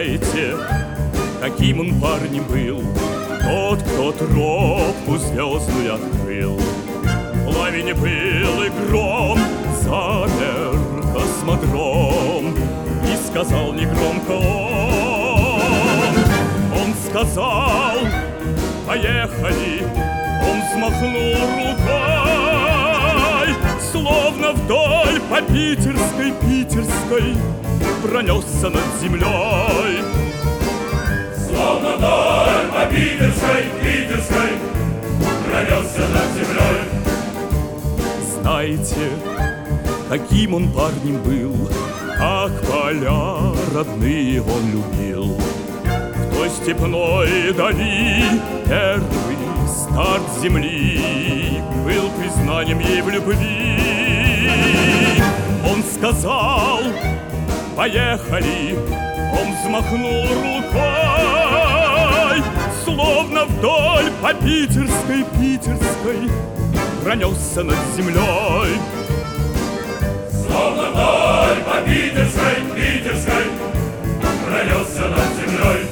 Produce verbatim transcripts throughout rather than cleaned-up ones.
Знаете, каким он парнем был тот, кто тропу звездную открыл? В лавине был и гром, замер космодром, и сказал негромко он. Он сказал: поехали. Он взмахнул рукой, словно вдоль по питерской, питерской пронесся над землей. Словно вдоль по питерской, питерской пронесся над землей. Знаете, каким он парнем был, как поля родные он любил. В той степной дали первый старт земли был признанием ей в любви. Он сказал: поехали. Он взмахнул рукой, словно вдоль по питерской, питерской пронесся над землей. Словно вдоль по питерской, питерской пронесся над землей.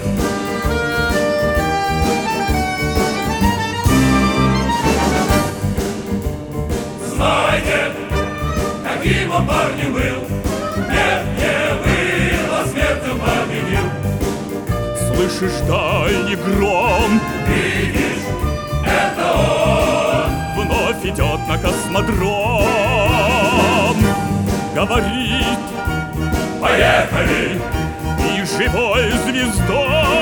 Знаете, каким он парнем был? Нет, не был, а смертью победил. Слышишь дальний гром? Видишь, это он вновь идет на космодром. Говорит: поехали! И живой звездой,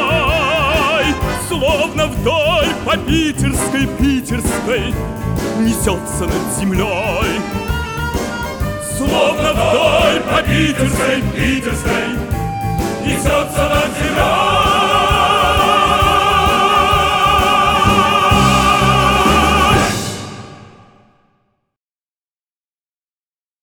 словно вдоль по питерской, питерской несется над землей. Словно вдоль по питерской, питерской